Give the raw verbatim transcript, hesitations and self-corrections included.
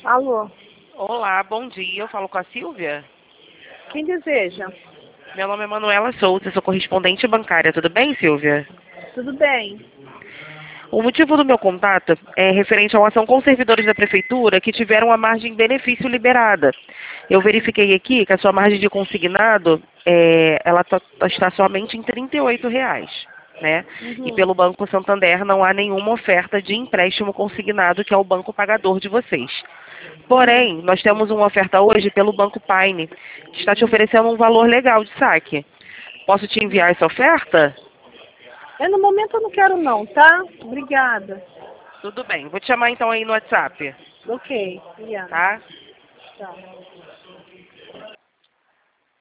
Alô, Olá, bom dia. Eu falo com a Silvia. quem deseja? Meu nome é Manuela Souza, sou correspondente bancária. Tudo bem, Silvia? Tudo bem. O motivo do meu contato é referente a uma ação com servidores da prefeitura que tiveram a margem de benefício liberada. Eu verifiquei aqui que a sua margem de consignado é, ela tá- tá- está somente em trinta e oito reais. Né? E Uhum. pelo Banco Santander não há nenhuma oferta de empréstimo consignado, que é o banco pagador de vocês. Uhum. Porém, nós temos uma oferta hoje pelo Banco Paine, que está te Uhum. oferecendo um valor legal de saque. Posso te enviar essa oferta? É, no momento eu não quero não, tá? Obrigada. Tudo bem, vou te chamar então aí no WhatsApp, Ok, obrigada. tá? Tchau.